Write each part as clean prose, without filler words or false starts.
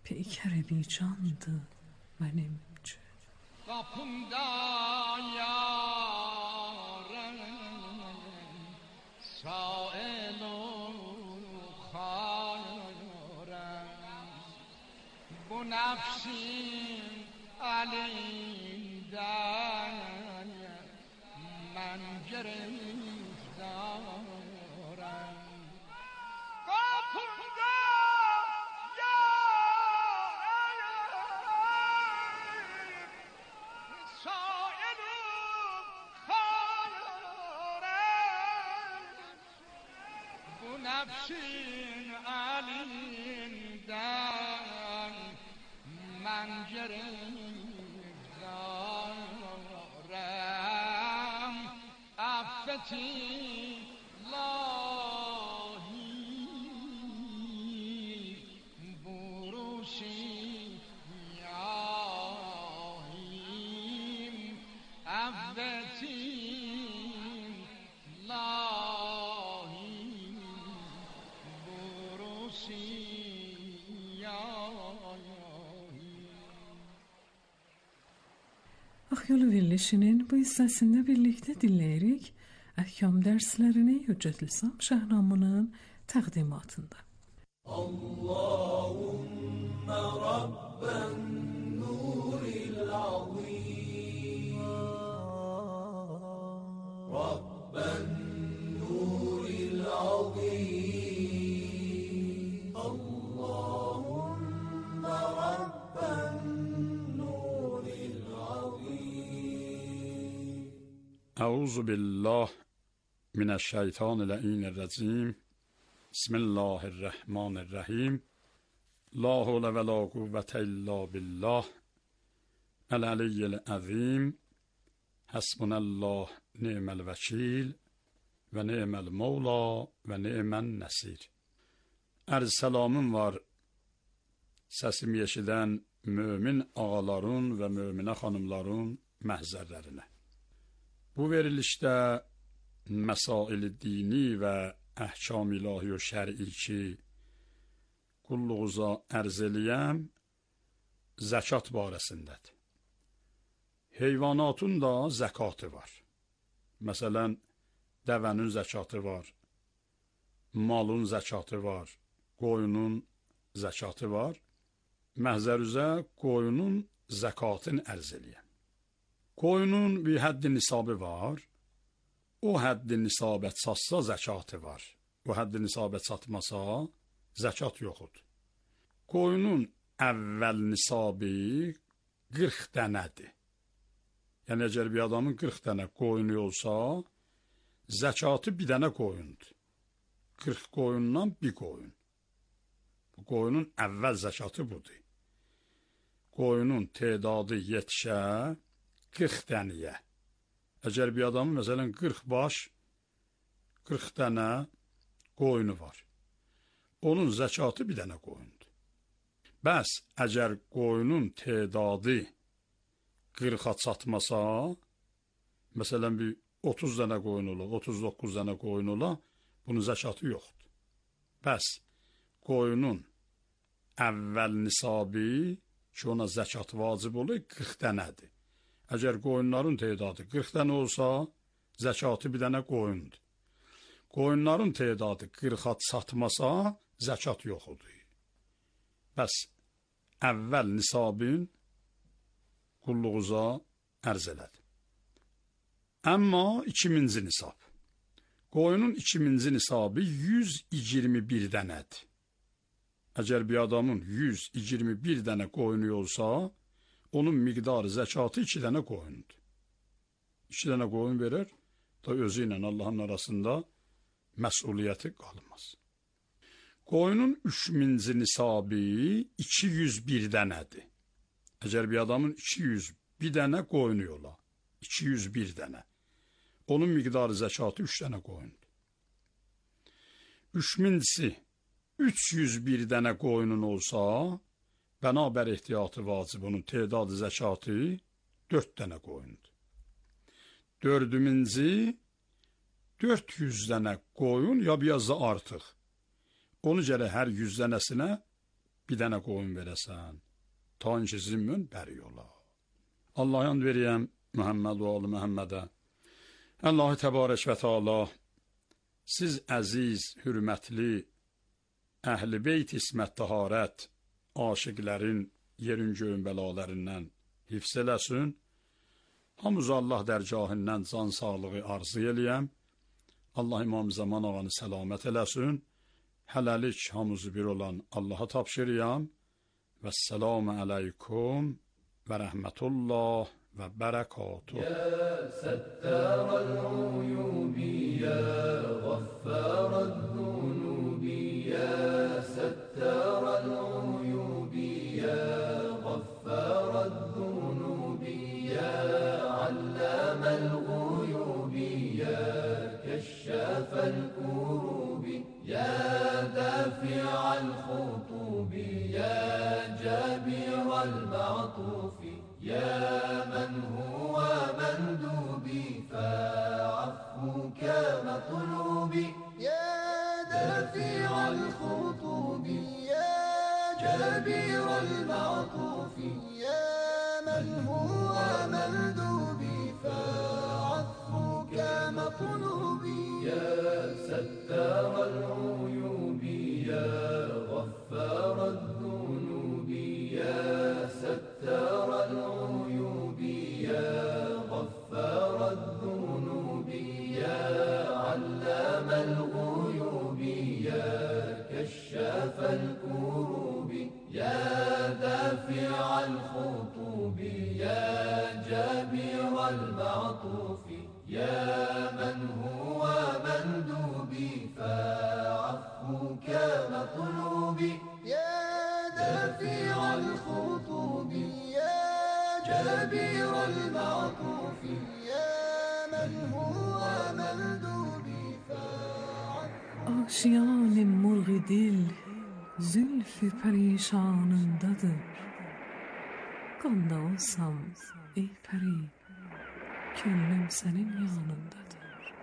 پیکر نیچاند benim için. Kapımda yarın sael o kharem bu nefsin elinden ben giriftarım. Kapımda nefsin elinden ben giriftarım. Affeti ilahi burusi yahim affeti Ahyolu Verilişi'nin bu hissesinde birlikte dinleyerek ahkam derslerini Hüccetül İslam Şahnamı'nın takdimatında. Allahümme Rabben nuril azim Rabben nuril azim Allahümme Rabben أعوذ بالله من الشیطان اللعین الرجیم بسم الله الرحمن الرحیم لا حول ولا قوة الا بالله العلی العظیم حسبنا الله نعم الوکیل و نعم المولا و نعم النصیر. Arz salamım var səsimi eşidən mömin ağaların və möminə xanımların məhzərlərinə. Bu verilişdə məsail-i dini və əhkam ilahi və şəri ki qulluğuza ərz eləyəm zəkat barəsindədir. Heyvanatın da zəkatı var. Məsələn, dəvənin zəkatı var, malın zəkatı var, qoyunun zəkatı var. Məhzərüzə qoyunun zəkatını ərz eləyəm. Qoyunun bir həddi nisabı var. O həddi nisabət çatsa zəkatı var. O həddi nisabət çatmasa zəkat yoxdur. Qoyunun əvvəl nisabı 40 dənədir. Yəni, əgər bir adamın 40 dənə qoyunu olsa, zəkatı bir dənə qoyundur. 40 qoyundan bir qoyun. Bu qoyunun əvvəl zəkatı budur. Qoyunun tedadı yetişə 40 dənəyə. Əgər bir adamın, məsələn, 40 baş, 40 dənə qoyunu var. Onun zəkatı bir dənə qoyundur. Bəs, əgər qoyunun tedadı 40-a çatmasa, məsələn, bir 30 dənə qoyun ola, 39 dənə qoyun ola, bunun zəkatı yoxdur. Bəs, qoyunun əvvəl nisabı ki, ona zəkat vacib olur, 40 dənədir. Əgər qoyunların tedadı 40 dənə olsa, zəkatı bir dənə qoyundur. Qoyunların tedadı 40-a çatmasa, zəkat yoxudur. Bəs, əvvəl nisabın qulluğuza ərz elədi. Amma 2000-ci nisab. Qoyunun 2000-ci nisabı 121 dənədir. Əgər bir adamın 121 dənə qoyunu olsa, onun miqdarı zəkatı 2 dənə qoyundur. 2 dənə qoyun verir, da özü ilə Allahın arasında məsuliyyəti qalmaz. Qoyunun 3000-ci nisabı 201 dənədir. Əgər bir adamın 201 dənə qoyunu ola, 201 dənə, onun miqdarı zəkatı 3 dənə qoyundur. 3000-cisi 301 dənə qoyunun olsa, bənabər ehtiyatı vacib onun tedadı zəkatı 4 dənə qoyundur. 4000-ci 400 dənə qoyun ya biraz da artıq. Onu gərək hər 100 dənəsinə bir dənə qoyun verəsən, ta ki zimmin bəri yola. Allah and veriyəm Muhammed və oğlu Muhammedə. Allah-u Təbarək və Teala siz əziz, hürmətli, əhl-i beyt ismət taharət, aşiqlərin yerin göyün bəlalarından hifz eləsin. Hamız Allah dərgahından can sağlığı arzu eləyəm. Allah İmam Zaman ağanı səlamət eləsin. Hələlik hamızı bir olan Allaha tapşırıyam. Vəssalamu aleykum və rəhmətullah və bərəkatuh. يا ستار العيوب يا غفار الذنوب يا ستار العيوب يا غفار الذنوب يا علام الغيوب يا كشاف الكروب يا دافع الخطوب يا جابر المعطوف يا من هو مندوبي فعفوك مطلوبي يا دافع الخطوب يا جابر المعطوف يا من هو مندوبي فعفوك مطلوبي يا ستار العيوب يا غفار الذنوب يا ستار العيوب يا غفار الذنوب يا علام الغيوب يا كشاف الكروب يا دافع الخطوب يا جابر المعطوف يا من هو مندوبي فعفوك مطلوبي يا دافع الخطوب يا جابر المعطوف يا من هو مندوبي فعفوك. آشیان مرغ دل زلف پریشانındadır. Qanda olsam ey pəri, könlüm sənin yanındadır.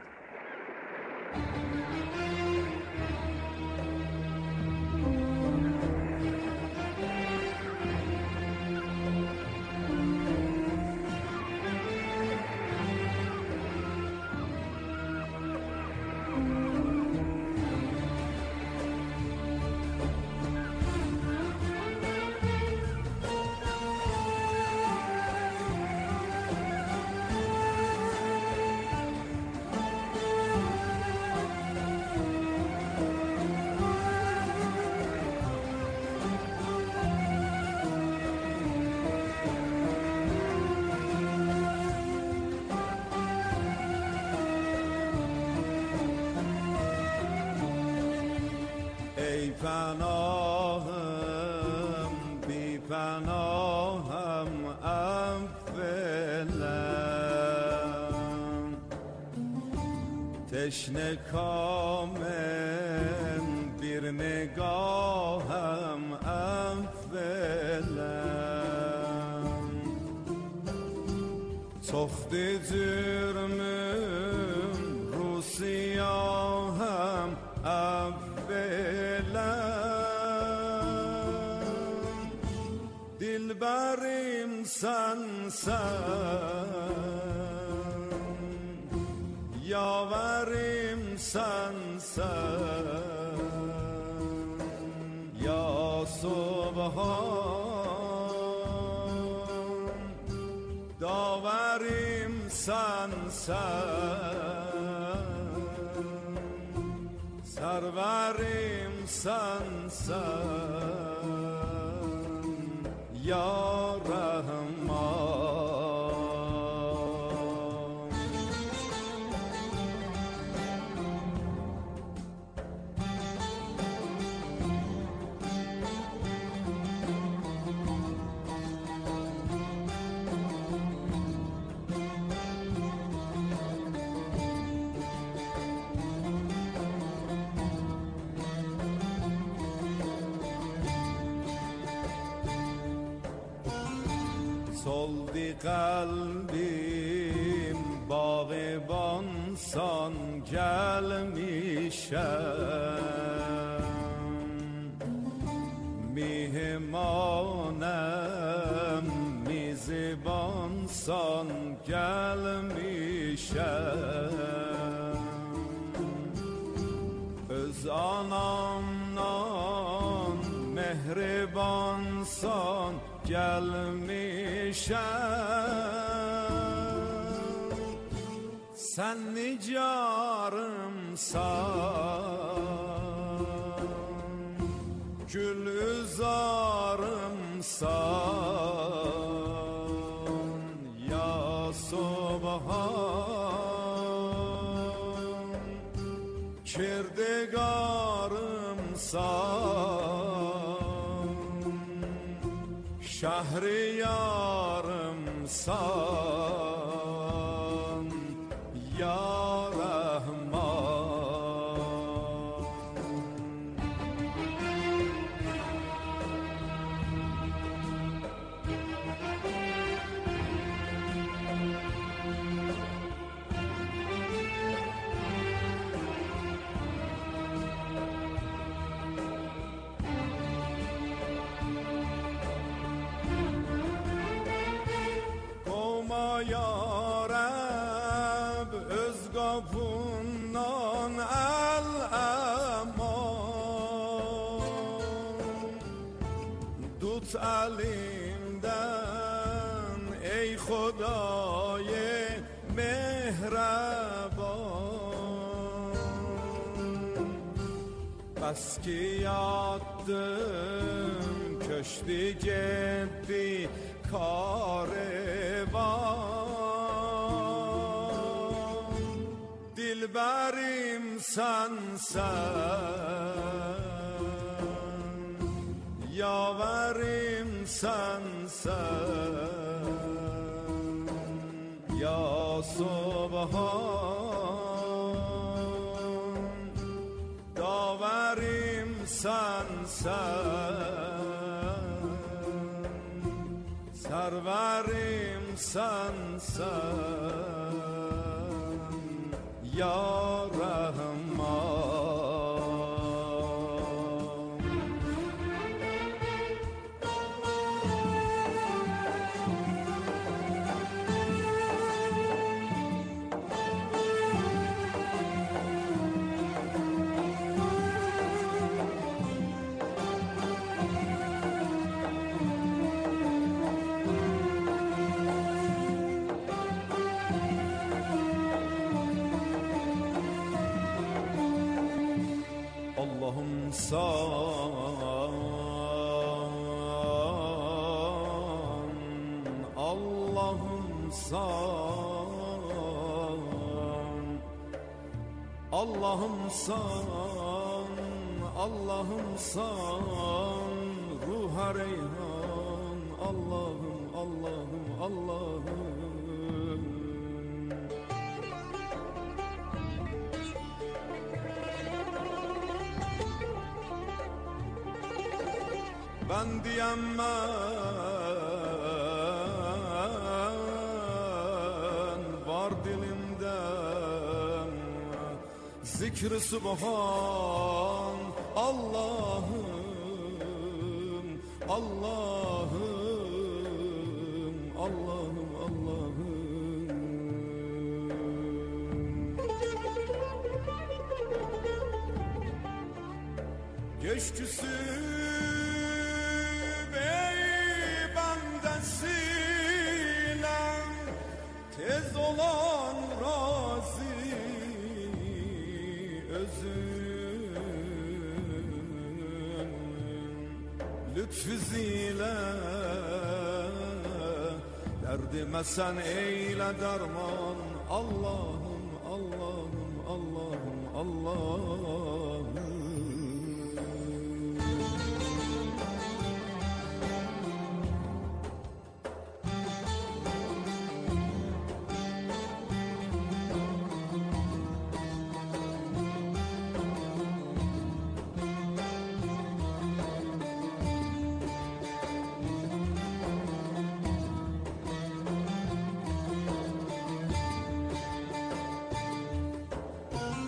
ای پناهم بی پناهم افلم تشنه کامم bir نگاهم افلم تخت جرمم رو سیاهم دلبریم سنسن یاوریم سنسن یا سبحان داوریم سنسن سروریم سنسن یا رحمان. soldi kalbim bağban san gelmişem میهمانم میزبان سان gelmişem öz anamdan mehriban san gelmişem sen nicarımsan gülüzarımsan ya subhan kirdigarımsan şehriyarımsan ya Ya Rab öz kapından el eman tut elimden ey Xuday mehreban bas ki yattım köştü gitti karivan dilberim sensen yaverim sensen ya subhan daverim sensen serverim sensen ya Rahman Allah'ım san Allah'ım san Allah'ım san Allah'ım san ruha reyhan Allah'ım Allah'ım Allah'ım ben diyemem var dilimden zikr-i subhan Allah'ım Allah'ım Allah'ım Allah'ım geçtüsü tez olan razı özün lütfüzile derdime sen eyle derman Allah'ım Allah'ım Allah'ım Allah'ım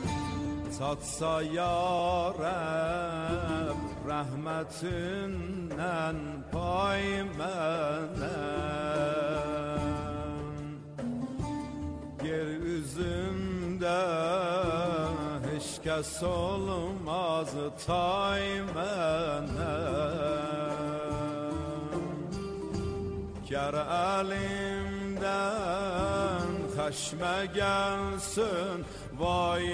tatsa ya Rab rahmetinden səndən pay mənəm. Yer üzündə heç kəs olmaz tay mənəm. Gər əlimdən xəşmə gəlsin vay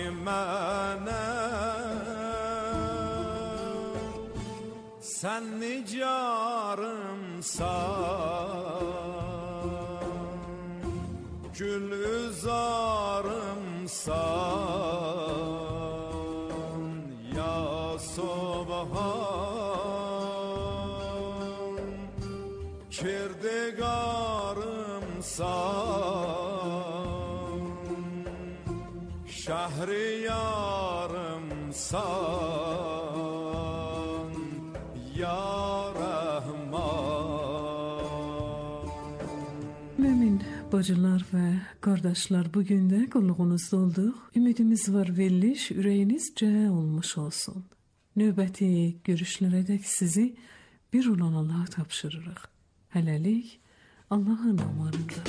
mənəm. Sən nicarımsan, gül üzarımsan, ya Subhan, kirdigarımsan, şəhriyarımsan, ya Rəhman. Mümin bacılar və qardaşlar, bugün də qulluğunuzda olduq. Ümidimiz var, veriliş ürəyinizcə olmuş olsun. Növbəti görüşlərədək sizi bir olan Allaha tapşırırıq. Hələlik Allahın amanında.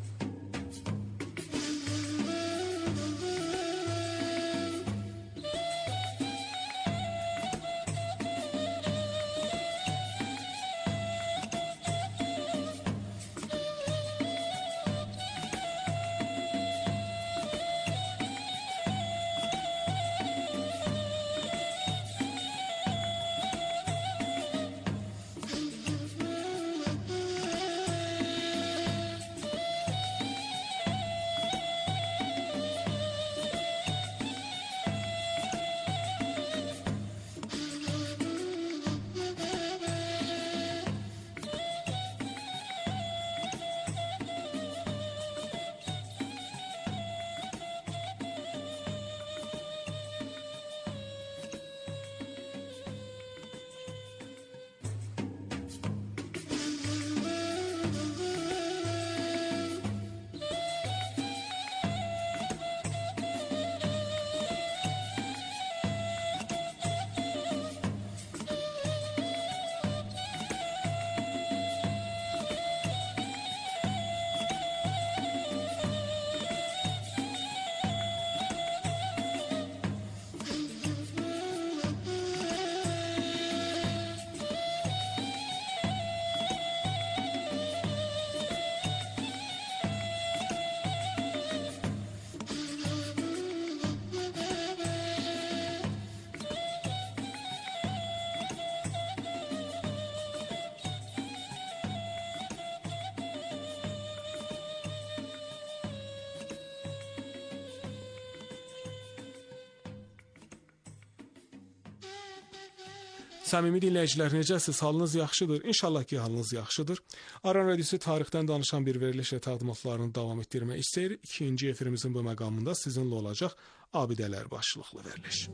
Səmimi dinləyicilər, necəsiz? Halınız yaxşıdır? İnşallah ki, halınız yaxşıdır. Aran Radiosu tarixdən danışan bir verilişlə təqdimatlarını davam etdirmək istəyir. İkinci efirimizin bu məqamında sizinlə olacaq Abidələr başlıqlı veriliş.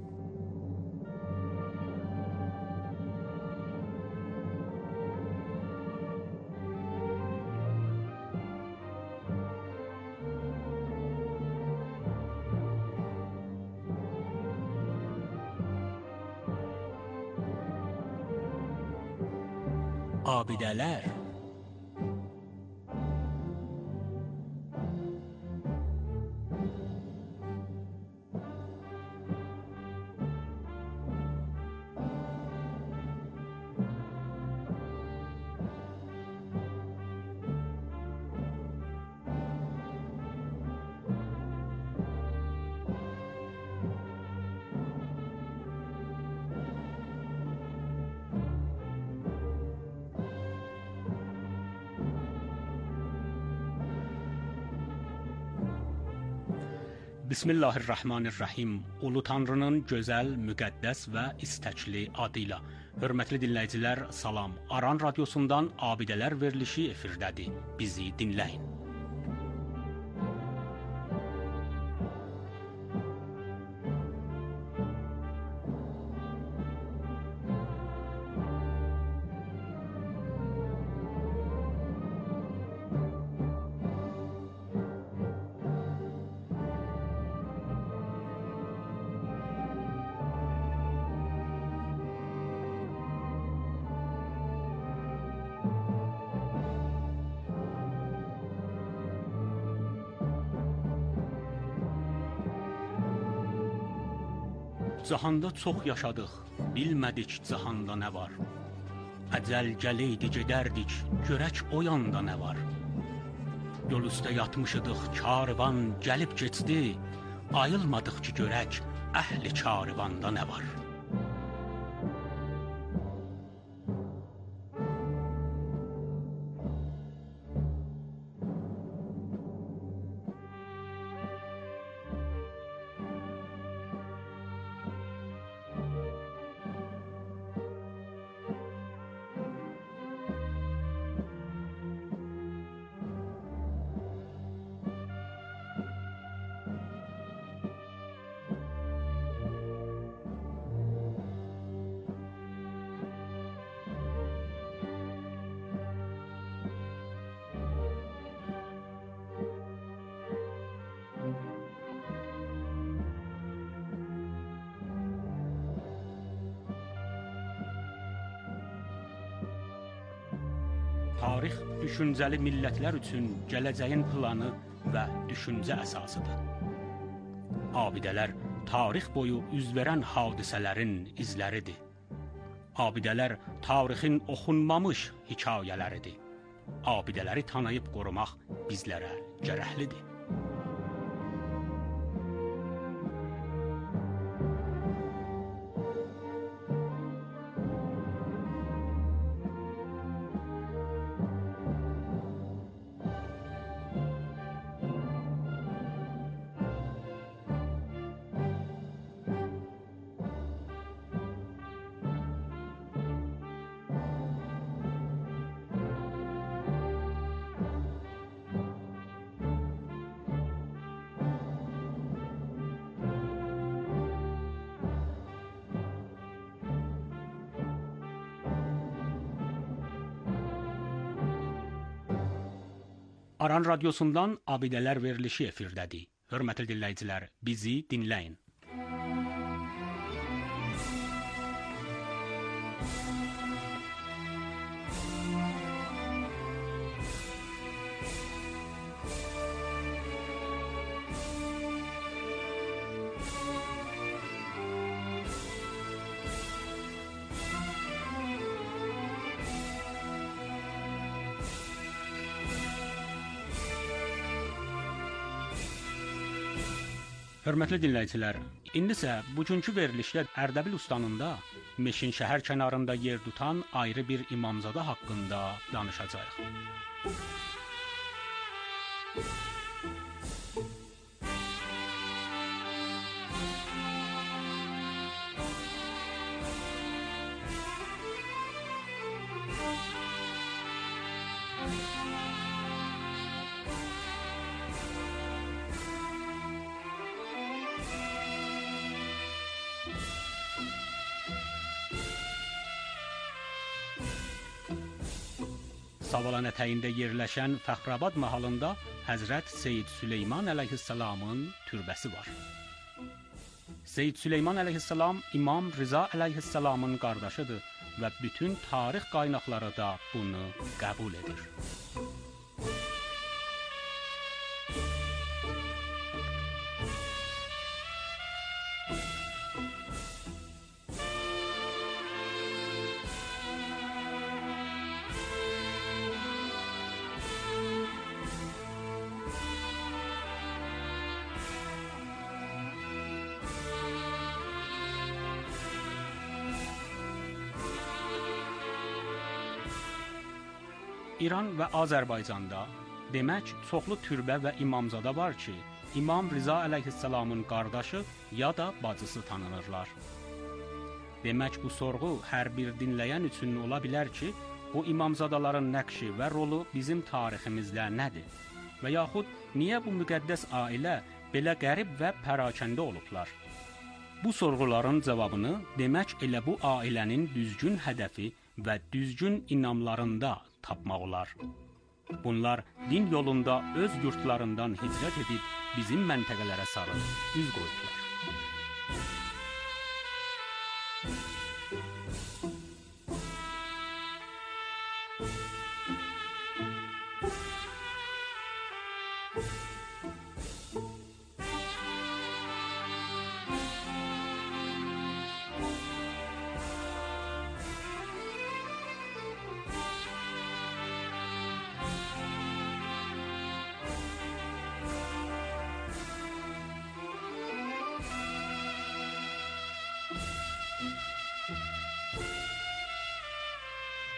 Abidələr. Bismillahirrahmanirrahim. Ulu Tanrının gözəl, müqəddəs və istəkli adıyla. Hörmətli dinləyicilər, salam. Aran Radiosundan Abidələr verilişi efirdədir. Bizi dinləyin. Cahanda çox yaşadıq, bilmədik cahanda nə var. Əcəl gələydi gedərdik, görək o yanda nə var. Yol üstə yatmışıdıq, karvan gəlib keçdi. Ayılmadıq ki, görək əhli karvanda nə var. Tarix düşüncəli millətlər üçün gələcəyin planı və düşüncə əsasıdır. Abidələr tarix boyu üz verən hadisələrin izləridir. Abidələr tarixin oxunmamış hekayələridir. Abidələri tanıyıb qorumaq bizlərə gərəklidir. Aran Radyosu'ndan Abidələr verilişi efirdədir. Hörmətli dinləyicilər, bizi dinləyin. Hörmətli dinləyicilər, indi isə bugünkü verilişdə Ərdəbil Ustanında Meşin şəhər kənarında yer tutan ayrı bir imamzada haqqında danışacağıq. Savalan ətəyində yerləşən Fəxrabad mahalında Həzrət Seyyid Süleyman əleyhissalamın türbəsi var. Seyyid Süleyman əleyhissalam İmam Rıza əleyhissalamın qardaşıdır və bütün tarix qaynaqları da bunu qəbul edir. İran və Azərbaycanda demək çoxlu türbə və imamzada var ki, İmam Rıza əleyhissalamın qardaşı ya da bacısı tanınırlar. Demək bu sorğu hər bir dinləyən üçün ola bilər ki, bu imamzadaların nəqşi və rolu bizim tariximizdə nədir? Və yaxud niyə bu müqəddəs ailə belə qərib və pərakəndə olublar? Bu sorğuların cavabını demək elə bu ailənin düzgün hədəfi və düzgün inamlarında tapmaq olar. Bunlar din yolunda öz yurtlarından hicrət edib bizim məntəqələrə sarı üz qoydular.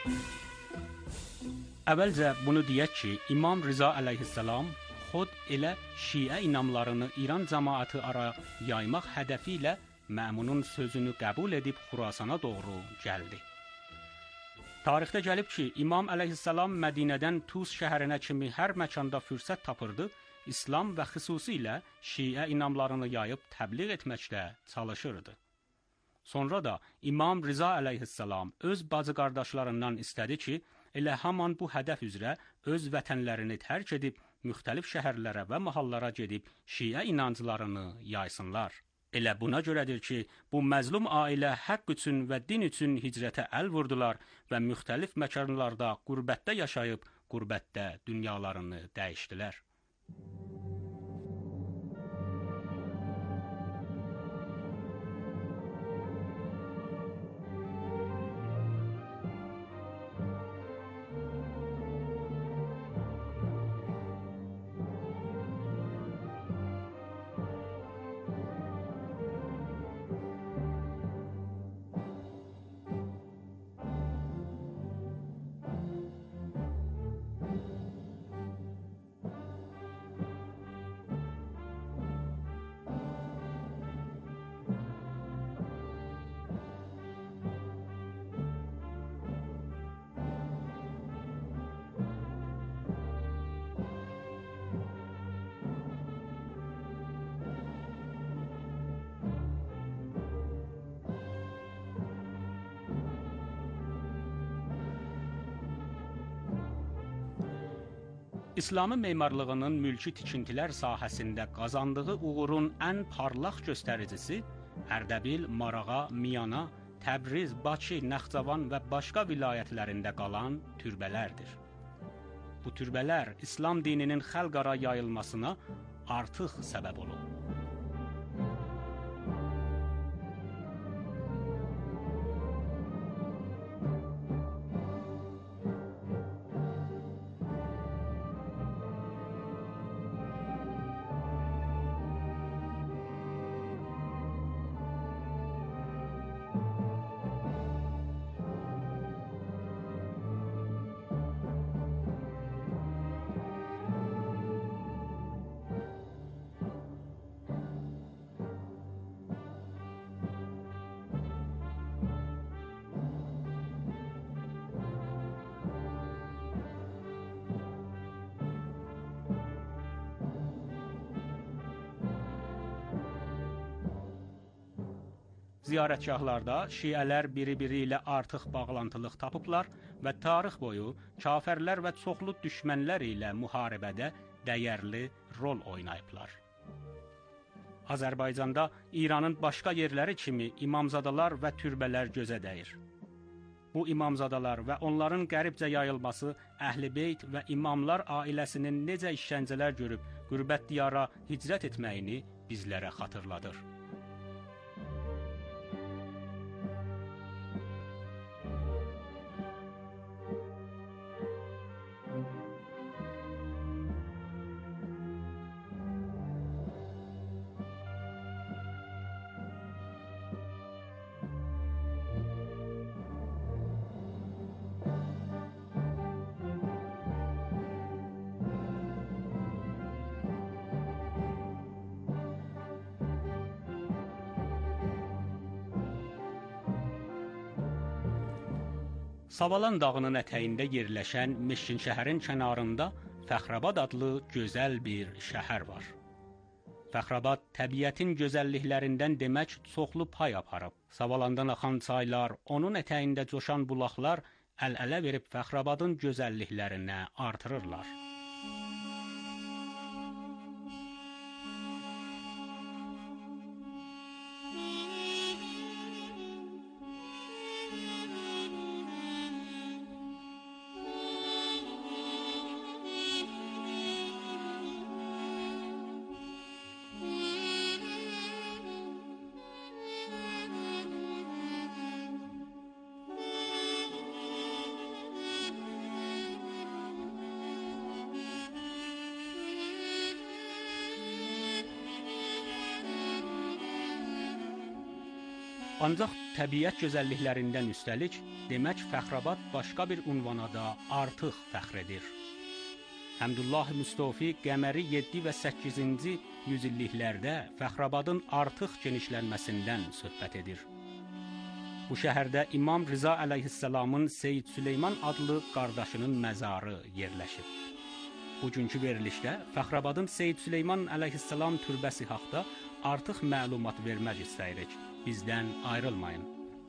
Əvvəlcə bunu deyək ki, İmam Rıza əleyhissalam xod elə Şiə inamlarını İran cəmaəti ara yaymaq hədəfi ilə Məmunun sözünü qəbul edib Xurasana doğru gəldi. Tarixdə gəlib ki, İmam əleyhissalam Mədinədən Tus şəhərinə kimi hər məkanda fürsət tapırdı, İslam və xüsusilə Şiə inamlarını yayıb təbliğ etməkdə çalışırdı. Sonra da İmam Rıza əleyhissalam öz bacı qardaşlarından istədi ki, elə haman bu hədəf üzrə öz vətənlərini tərk edib, müxtəlif şəhərlərə və mahallara gedib Şiə inanclarını yaysınlar. Elə buna görədir ki, bu məzlum ailə haqq üçün və din üçün hicrətə əl vurdular və müxtəlif məkanlarda qürbətdə yaşayıb, qürbətdə dünyalarını dəyişdilər. İslamı memarlığının mülki tikintilər sahəsində qazandığı uğurun ən parlaq göstəricisi Ərdəbil, Marağa, Miyana, Təbriz, Bakı, Naxçıvan və başqa vilayətlərində qalan türbələrdir. Bu türbələr İslam dininin xalqara yayılmasına artıq səbəb olub. Ziyarətgahlarda şiələr biri-biri ilə artıq bağlantılıq tapıblar və tarix boyu kafirlər və çoxlu düşmənlər ilə müharibədə dəyərli rol oynayıblar. Azərbaycanda İranın başqa yerləri kimi imamzadalar və türbələr gözə dəyir. Bu imamzadalar və onların qəribcə yayılması Əhl-i Beyt və imamlar ailəsinin necə işgəncələr görüb qürbət diyara hicrət etməyini bizlərə xatırladır. Savalan dağının ətəyində yerləşən Meşkin şəhərin kənarında Fəxrabad adlı gözəl bir şəhər var. Fəxrabad təbiətin gözəlliklərindən demək çoxlu pay aparıb. Savalandan axan çaylar, onun ətəyində coşan bulaqlar əl-ələ verib Fəxrabadın gözəlliklərini artırırlar. Ancaq təbiət gözəlliklərindən üstəlik, demək Fəxrabad başqa bir ünvana da artıq fəxr edir. Həmdullah Mustafi Qəməri 7 və 8-ci yüzilliklərdə Fəxrabadın artıq genişlənməsindən söhbət edir. Bu şəhərdə İmam Rıza əleyhissalamın Seyyid Süleyman adlı qardaşının məzarı yerləşib. Bugünkü verilişdə Fəxrabadın Seyyid Süleyman əleyhissalam türbəsi haqda artıq məlumat vermək istəyirik. Bizdən ayrılmayın.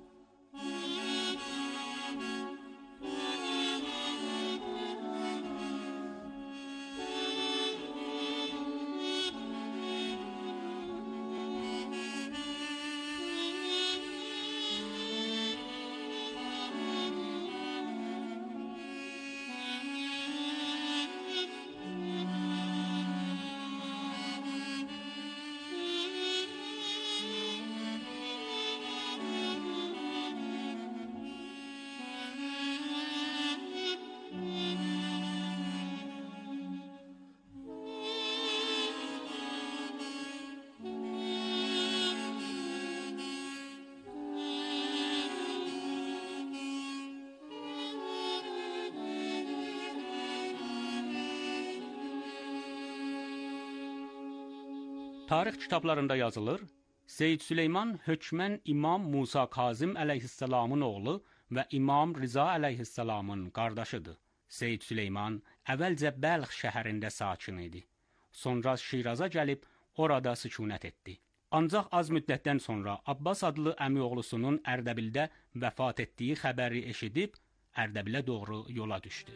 Tarix kitablarında yazılır, Seyyid Süleyman hökmən İmam Musa Kazım əleyhissalamın oğlu və İmam Rıza əleyhissalamın qardaşıdır. Seyyid Süleyman əvvəlcə Bəlx şəhərində sakin idi. Sonra Şiraza gəlib orada sükunət etdi. Ancaq az müddətdən sonra Abbas adlı əmioğlusunun Ərdəbildə vəfat etdiyi xəbəri eşidib Ərdəbilə doğru yola düşdü.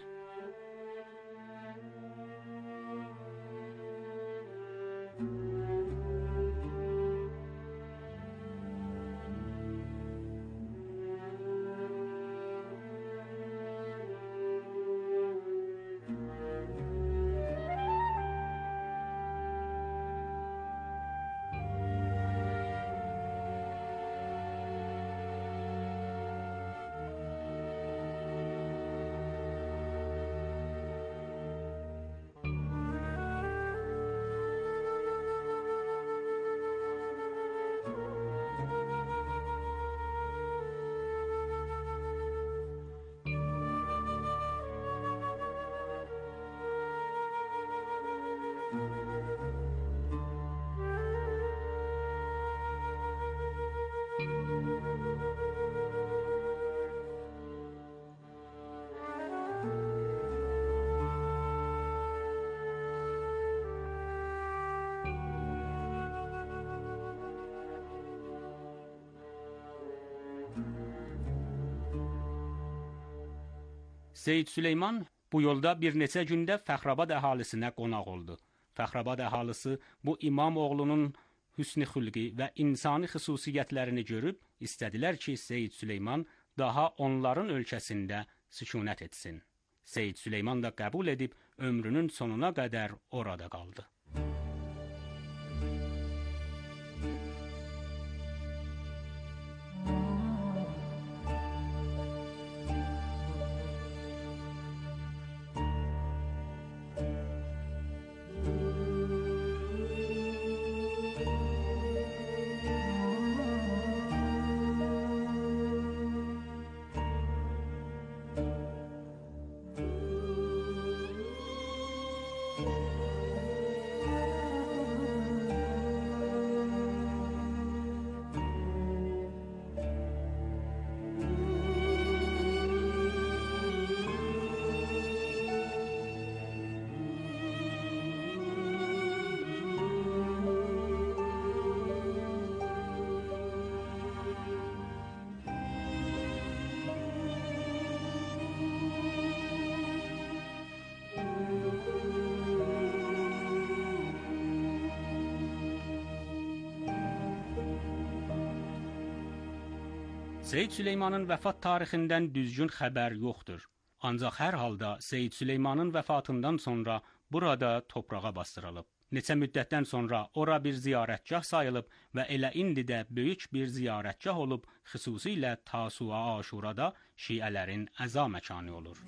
Seyyid Süleyman bu yolda bir neçə gündə Fəxrabad əhalisinə qonaq oldu. Fəxrabad əhalisi bu imam oğlunun hüsn-i xülqi və insani xüsusiyyətlərini görüb istədilər ki, Seyyid Süleyman daha onların ölkəsində sükunət etsin. Seyyid Süleyman da qəbul edib ömrünün sonuna qədər orada qaldı. Seyyid Süleymanın vəfat tarixindən düzgün xəbər yoxdur. Ancaq hər halda Seyyid Süleymanın vəfatından sonra burada torpağa bastırılıb. Neçə müddətdən sonra ora bir ziyarətgah sayılıb və elə indi də böyük bir ziyarətgah olub, xüsusilə Tasua Aşurada şiələrin əza məkanı olur.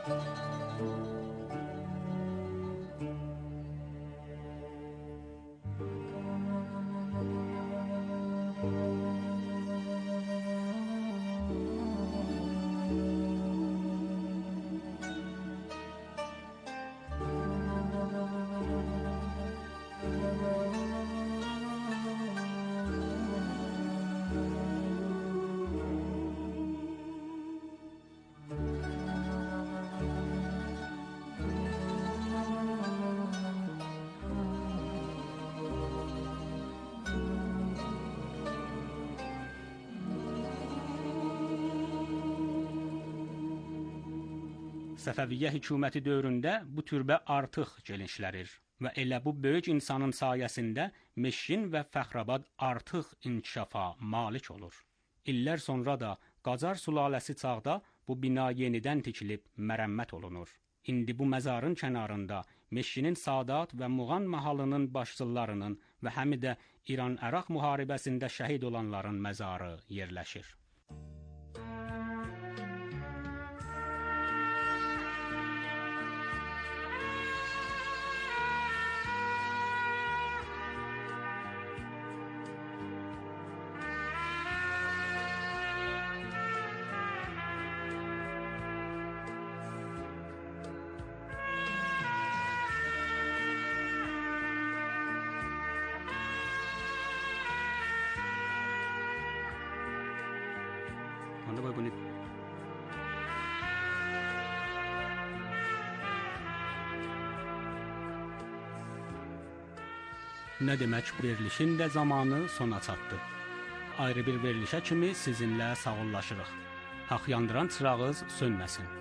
Səfəviyyə hökuməti dövründə bu türbə artıq genişlənir və elə bu böyük insanın sayəsində Meşin və Fəxrabad artıq inkişafa malik olur. İllər sonra da Qacar sülaləsi çağda bu bina yenidən tikilib mərəmmət olunur. İndi bu məzarın kənarında Meşinin Sadat və Muğan mahalının başçılarının və həm də İran-Əraq müharibəsində şəhid olanların məzarı yerləşir. Nə demək, verilişin də zamanı sona çatdı. Ayrı bir verilişə kimi sizinlə sağollaşırıq. Haqq yandıran çırağınız sönməsin.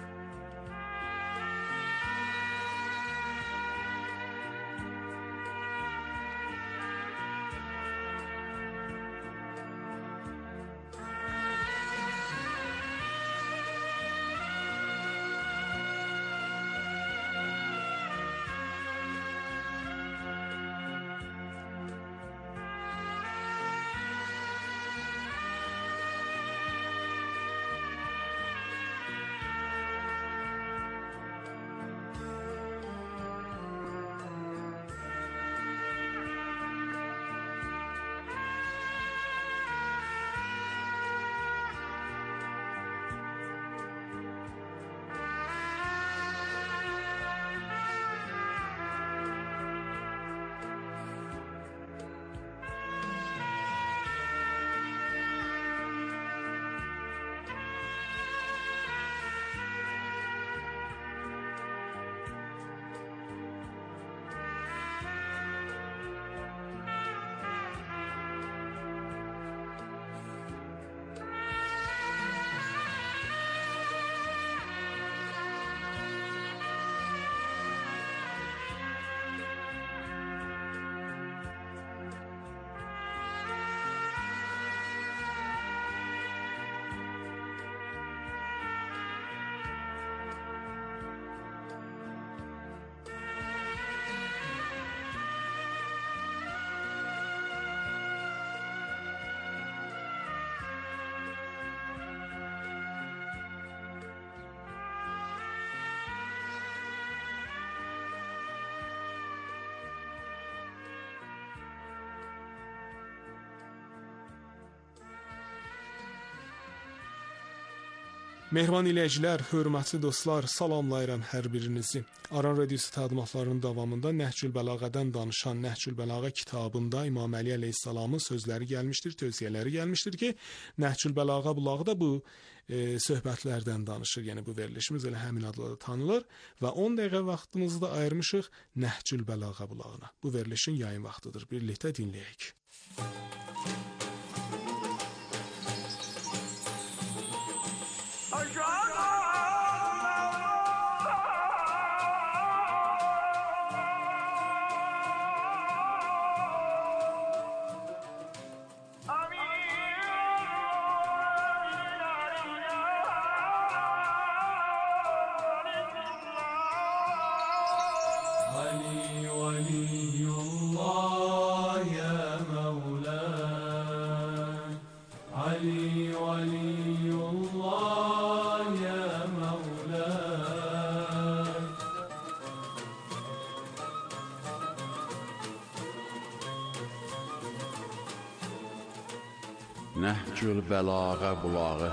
Mehriban iləyicilər, hörmətli dostlar, salamlayıram hər birinizi. Aran Radiosu təqdimatlarının davamında Nəhcül Bəlağədən danışan Nəhcül Bəlağə kitabında İmam Əli əleyhissalamın sözləri gəlmişdir, tövsiyələri gəlmişdir ki, Nəhcül Bəlağə bulağı da bu söhbətlərdən danışır. Yəni bu verilişimiz elə həmin adla da tanınır və 10 dəqiqə vaxtımızı da ayırmışıq Nəhcül Bəlağə bulağına. Bu verilişin yayın vaxtıdır. Birlikdə dinləyək. علي ولي الله يا مولاي Nəhcül bəlağa bulağı.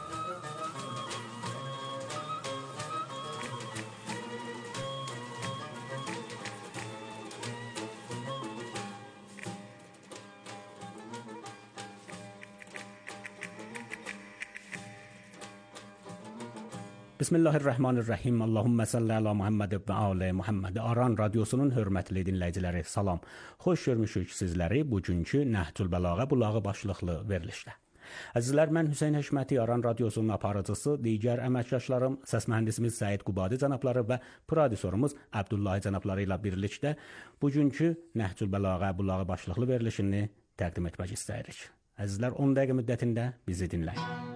Bismillahirrahmanirrahim. Allahumma salli ala Muhammed və ali Muhammed. Aran radiosunun hörmətli dinləyiciləri, salam. Xoş görmüşük sizləri bugünkü Nəhcül bəlağa bulağı başlıqlı verilişdə. Əzizlər, mən Hüseyn Həşməti, Aran radiosunun aparıcısı, digər əməkdaşlarım, səs mühəndisimiz Səid Qubadi cənabları və prodüserimiz Abdullahi cənabları ilə birlikdə bugünkü Nəhcül bəlağa bulağı başlıqlı verilişini təqdim etmək istəyirik. Əzizlər, 10 dəqiqə müddətində bizi dinləyin.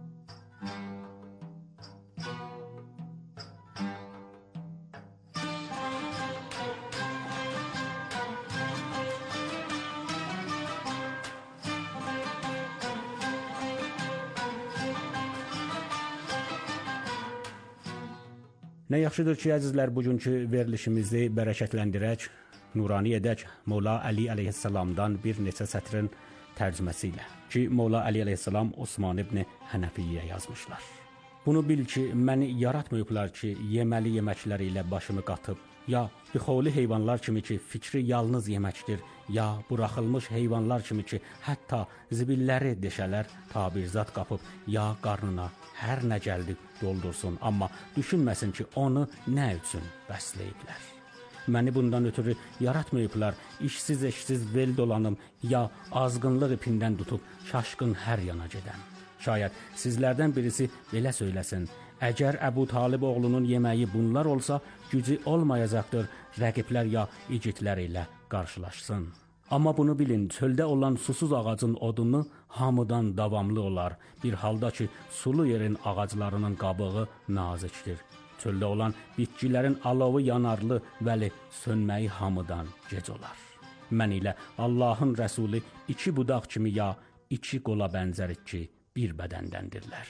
Nə yaxşıdır ki, əzizlər, bugünkü verilişimizi bərəkətləndirək, nurani edək Mola Əli əleyhissalamdan bir neçə sətrin tərcüməsi ilə ki, Mola Əli əleyhissalam Osman ibn Hənəfiyyə yazmışlar. Bunu bil ki, məni yaratmayıblar ki, yeməli yeməklər ilə başımı qatıb, ya ixoli heyvanlar kimi ki, fikri yalnız yeməkdir, ya buraxılmış heyvanlar kimi ki, hətta zibilləri deşələr tabirzat qapıb, ya qarnına hər nə gəldi doldursun, amma düşünməsin ki, onu nə üçün bəsləyiblər. Məni bundan ötürü yaratmayıblar, işsiz vel dolanım, ya azğınlıq ipindən tutub şaşqın hər yana gedəm. Şayət sizlərdən birisi belə söyləsin, əgər Əbu Talib oğlunun yeməyi bunlar olsa, gücü olmayacaqdır, rəqiblər ya igidlər ilə qarşılaşsın. Amma bunu bilin, çöldə olan susuz ağacın odunu hamıdan davamlı olar, bir halda ki, sulu yerin ağaclarının qabığı nazikdir. Çöldə olan bitkilərin alovu yanarlı, vəli sönməyi hamıdan gec olar. Mən ilə Allahın Rəsuli iki budaq kimi ya iki qola bənzərik ki, bir bədəndəndirlər.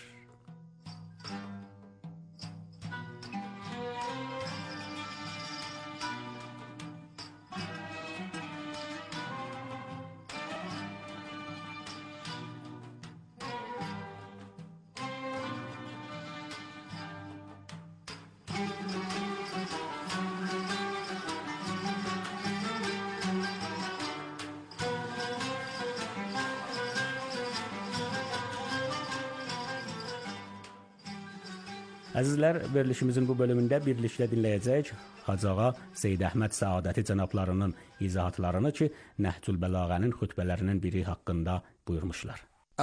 Əzizlər, verilişimizin bu bölümündə birlikdə dinləyəcək Hacıağa Seyyid Əhməd Səadəti cənablarının izahatlarını ki, Nəhcül Bəlağənin xütbələrinin biri haqqında buyurmuşlar.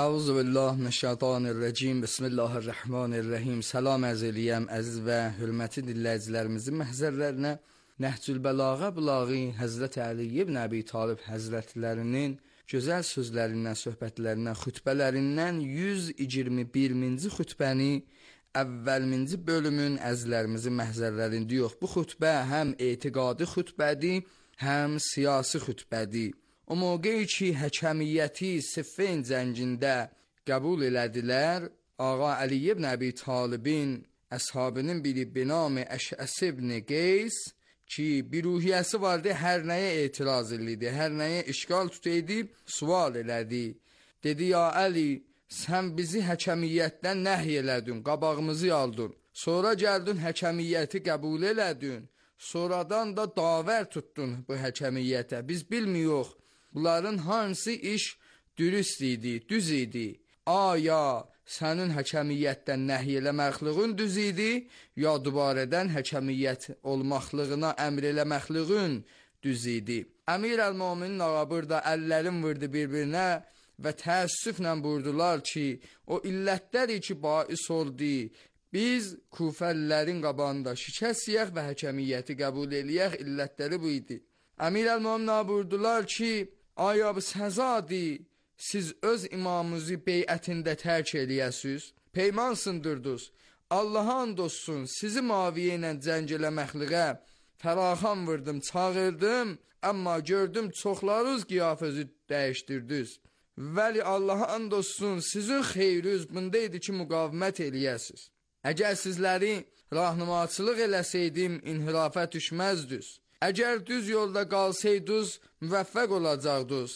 Əuzubillahimineşşeytanirracim. Bismillahirrahmanirrahim. Salam ərz eləyəm əziz və hörmətli dinləyicilərimizin məhzərlərinə. Nəhcül Bəlağə bulağı Həzrət Əli ibn Əbi Talib həzrətlərinin gözəl sözlərindən, söhbətlərindən, xütbələrindən 121-ci xütbəni əvvəlminci bölümün əzizlərimizin məhzərlərində yox. Bu xütbə həm etiqadi xütbədir, həm siyasi xütbədir. O mövqeyi ki, həkəmiyyəti Siffin cəngində qəbul elədilər, Ağa Əli ibn Əbi Talibin əshabının biri binamı Əşəs ibn Qeys ki, bir ruhiyyəsi vardı, hər nəyə etiraz elədi, hər nəyə işgal tutaydı, sual elədi. Dedi, ya Əli, sən bizi həkəmiyyətdən nəhy elədin, qabağımızı yaldın. Sonra gəldin həkəmiyyəti qəbul elədin. Sonradan da davər tutdun bu həkəmiyyətə. Biz bilmiyoruz, bunların hansı iş dürüst idi, düz idi. Aya sənin həkəmiyyətdən nəhy eləməxliğin düz idi, ya dubarədən həkəmiyyət olmaqlığına əmr eləməxliğin düz idi. Əmir əl-Möminin ağa burada əllərin vurdu bir-birinə və təəssüflə buyurdular ki, o illətləri ki, bais oldu, biz Kufəlilərin qabağında şikəsiyək və həkəmiyyəti qəbul eləyək, illətləri bu idi. Əmir əl-Mömin buyurdular ki, aya bu səzadır, siz öz imamınızı beyətində tərk eləyəsiniz, peyman sındırdınız, Allaha and olsun, sizi Muaviyyə ilə cəng eləməkliğə fəraxan vurdım, çağırdım, amma gördüm çoxlarınız qiyafəzi dəyişdirdiniz. Vəli Allaha and olsun, sizin xeyriniz bunda idi ki, müqavimət eləyəsiniz. Əgər sizləri rahnumaçılıq eləsəydim, inhirafə düşməzdiniz. Əgər düz yolda qalsaydınız, müvəffəq olacaqdınız.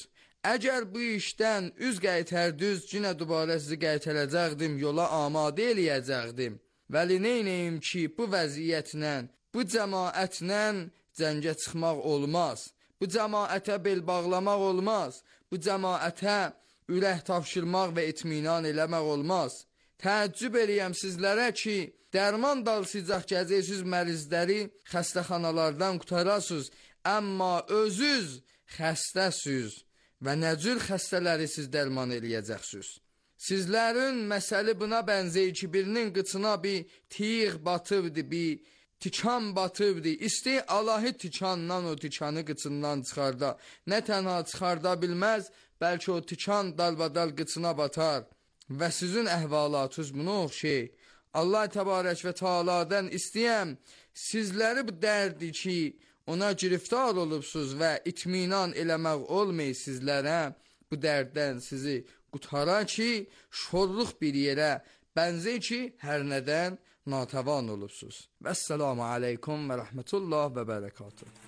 Əgər bu işdən üz qaytardınız, yenə dubara sizi qaytaracaqdım, yola amadə eləyəcəkdim. Vəli neynəyim ki, bu vəziyyətlə, bu cəmaətlə cəngə çıxmaq olmaz. Bu cəmaətə bel bağlamaq olmaz. Bu cəmaətə ürək tapşırmaq və itminan eləmək olmaz. Təəccüb eləyəm sizlərə ki, dərman dalsıcaq gəzəksiz mərizləri xəstəxanalardan qutarasınız, amma özünüz xəstəsiz və nə cür xəstələri siz dərman eləyəcəksiniz. Sizlərin məsəli buna bənzəyir ki, birinin qıçına bir tiyğ batıbdı, bir tikan batıbdı. İstəy Allahı tikandan o tikanı qıçından çıxarda. Nə tənha çıxarda bilməz, bəlkə o tikan dalbadal qıçına batar. Və sizin əhvalatınız buna oxşay. Allah təbarək və Teala'dan istəyəm, sizləri bu dərdi ki, ona giriftar olubsuz və itminan eləmək olmay sizlərə, bu dərddən sizi qutara ki, şorluq bir yerə bənzək ki, hər nədən natəvan olubsuz. Vəssalamu aleykum və rəhmətullah və bərəkatuhu.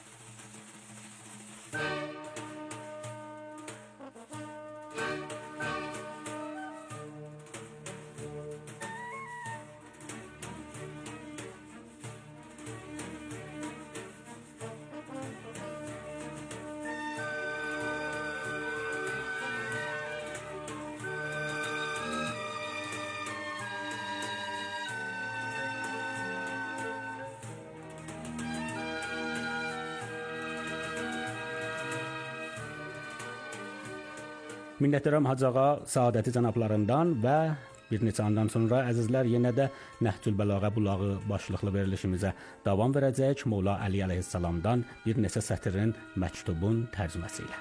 Minnətdaram Hacı ağa saadəti cənablarından və bir neçə andan sonra əzizlər yenə də Nəhcül Bəlağə bulağı başlıqlı verilişimizə davam verəcək Molla Əli əleyhissalamdan bir neçə sətrin məktubun tərcüməsi ilə.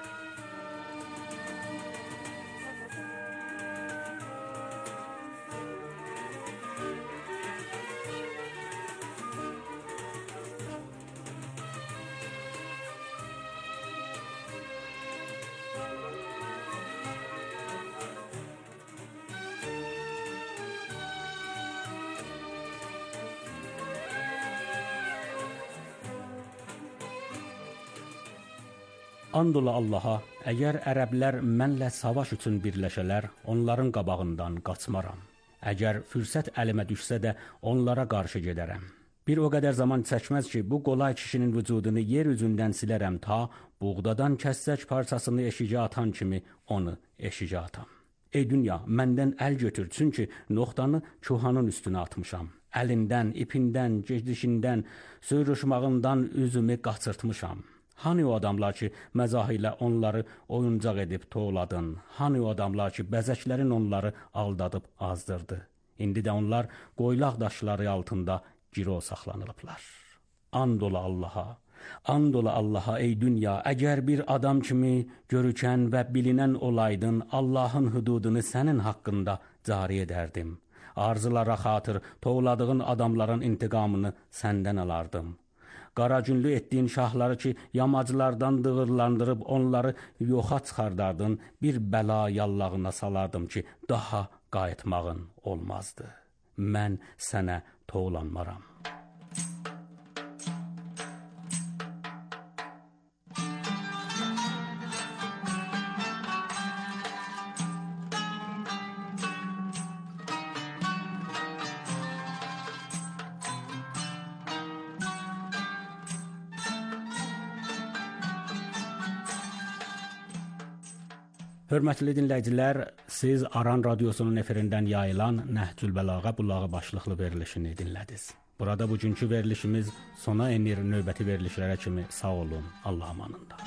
And ola Allaha, əgər ərəblər mənlə savaş üçün birləşələr, onların qabağından qaçmaram. Əgər fürsət əlimə düşsə də onlara qarşı gedərəm. Bir o qədər zaman çəkməz ki, bu qolay kişinin vücudunu yer üzündən silərəm ta buğdadan kəssək parçasını eşicə atan kimi onu eşicə atam. Ey dünya, məndən əl götür, çünki noxtanı çuhanın üstünə atmışam. Əlindən, ipindən, gecdişindən, söyrüşmağından üzümü qaçırtmışam. Hani o adamlar ki, məzah ilə onları oyuncaq edib toğladın? Hani o adamlar ki, bəzəklərin onları aldadıb azdırdı? İndi də onlar qoylaq daşları altında girov saxlanılıblar. And ola Allaha, and ola Allaha ey dünya, əgər bir adam kimi görükən və bilinən olaydın, Allahın hüdudunu sənin haqqında cari edərdim. Arzulara xatır toğladığın adamların intiqamını səndən alardım. Qaracünlü etdiyin şahları ki, yamaclardan dığırlandırıb onları yoxa çıxardardın, bir bəla yallağına salardım ki, daha qayıtmağın olmazdı. Mən sənə toğlanmaram. Hörmətli dinləyicilər, siz Aran Radiosunun efirindən yayılan Nəhcül Bəlağə bulağı başlıqlı verilişini dinlədiniz. Burada bugünkü verilişimiz sona enir. Növbəti verilişlərə kimi sağ olun, Allah amanında.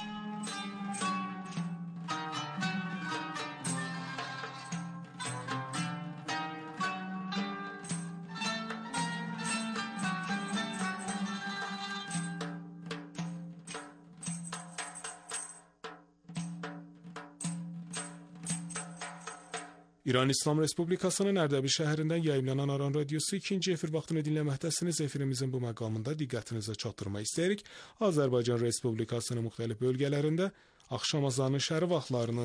İran İslam Respublikasının Ərdəbil şəhərindən yayımlanan Aran Radiosu 2-ci efir vaxtını dinləməkdəsiniz. Efirimizin bu məqamında diqqətinizə çatdırmaq istəyirik. Azərbaycan Respublikasının müxtəlif bölgələrində axşam azanı şəhəri vaxtlarını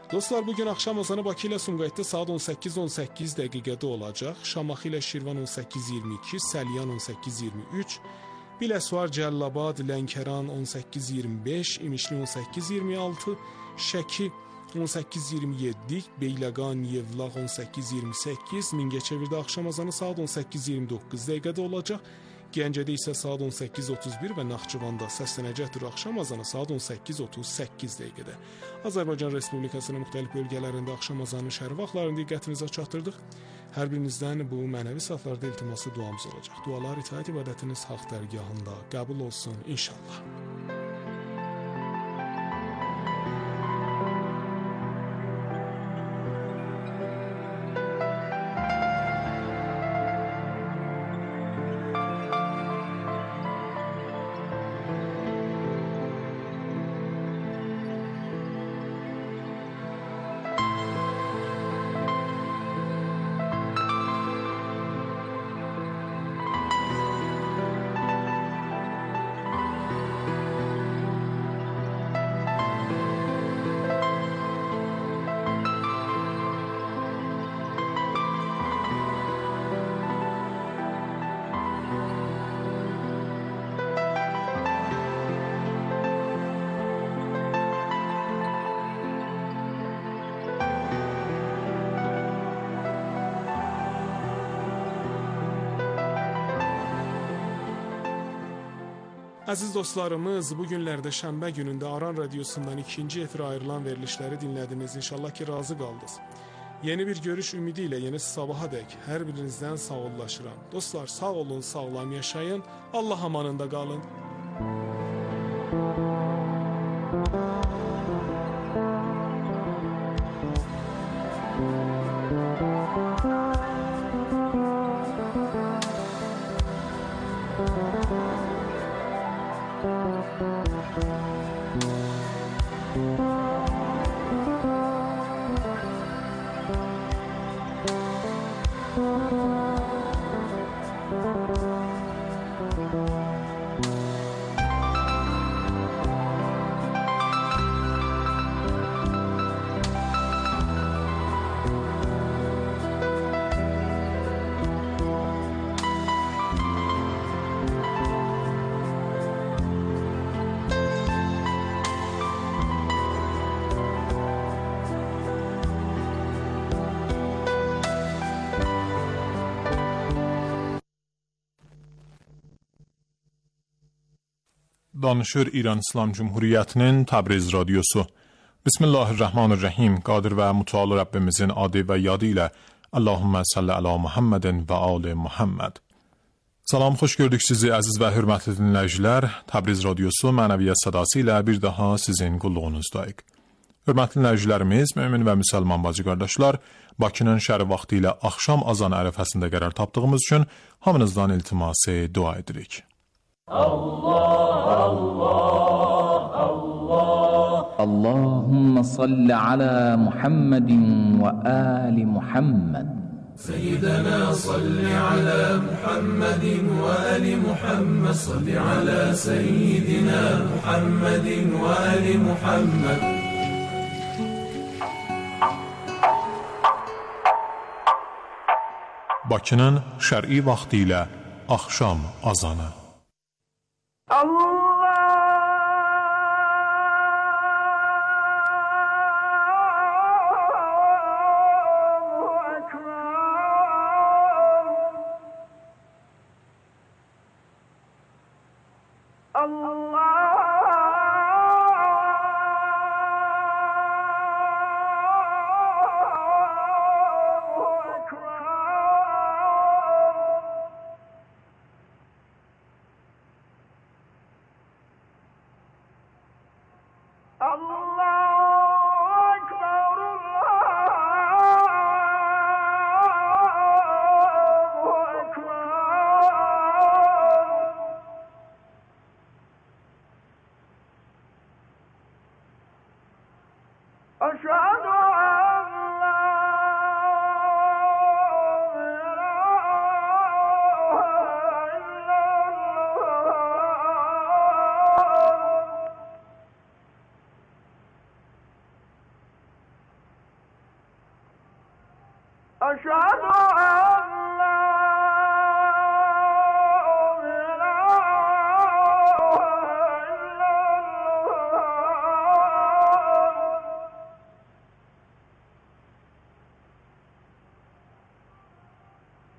Dostlar, bugün axşam ezanı Bakı ilə Sumqayıtda saat 18:18 dəqiqədə olacaq. Şamaxı ilə Şirvan 18:22, Səlyan 18:23, Biləsuvar, Cəllabad, Lənkəran 18:25, İmişli 18:26, Şəki 18:27, Beyləqan, Yevlax 18:28, Mingəçevirdə axşam ezanı saat 18:29 dəqiqədə olacaq. Gəncədə isə saat 18:31 və Naxçıvanda səslənəcəkdir axşam ezanı saat 18:38 dəqiqədə. Azərbaycan Respublikasının müxtəlif bölgələrində axşam ezanı şəhər vaxtlarını diqqətinizə çatdırdıq. Hər birinizdən bu mənəvi saatlarda iltiması duamız olacaq. Dualar itaət ibadətiniz haqq dərgahında qəbul olsun inşallah. Əziz dostlarımız, bu günlərdə şənbə günündə Aran Radiosundan ikinci efirə ayrılan verilişləri dinlədiniz. İnşallah ki, razı qaldınız. Yeni bir görüş ümidi ilə yeni sabahadək hər birinizdən sağollaşıram. Dostlar, sağ olun, sağlam yaşayın. Allah amanında qalın. Danışır İran İslam Cumhuriyyətinin Təbriz Radiosu. Bismillahirrahmanirrahim. Qadir və mütəal Rəbbimizin adı və yadı ilə Allahümmə salli ala Muhammedin və ali Muhammed. Salam, xoş gördük sizi əziz və hörmətli dinləyicilər. Təbriz Radiosu mənəviyyat sədası ilə bir daha sizin qulluğunuzdayıq. Hörmətli dinləyicilərimiz, mömin və müsəlman bacı qardaşlar, Bakının şəhəri vaxtı ilə axşam azan ərəfəsində qərar tapdığımız üçün hamınızdan iltiması dua edirik. Allah, Allah, Allah. Allahümme salli ala Muhammedin ve ali Muhammed. Seyyidina salli ala Muhammedin ve ali Muhammed. Salli ala seyyidina Muhammedin ve ali Muhammed. Bakının şər'i vaxtı ilə axşam azanı. Allah.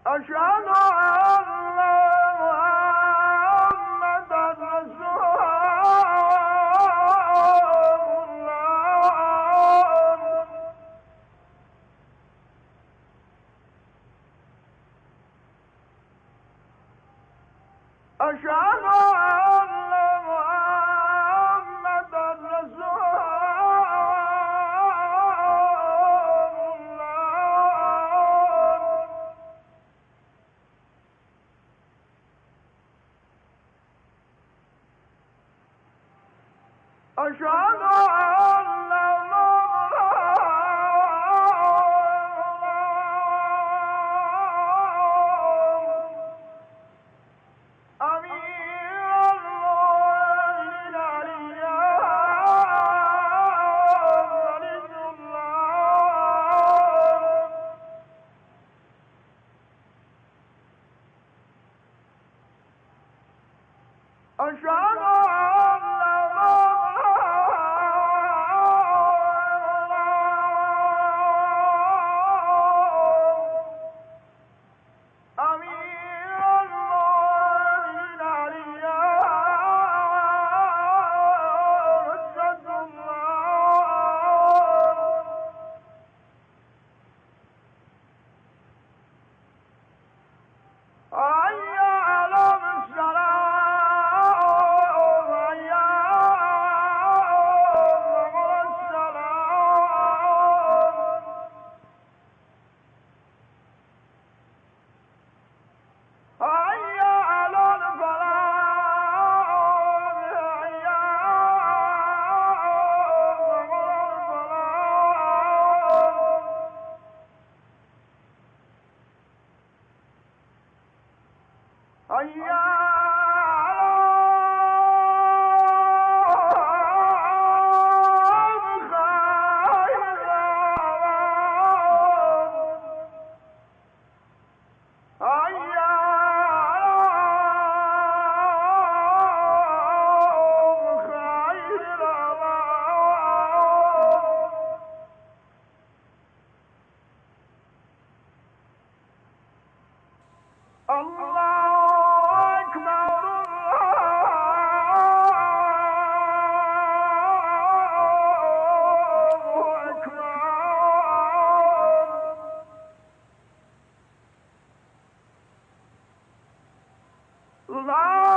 La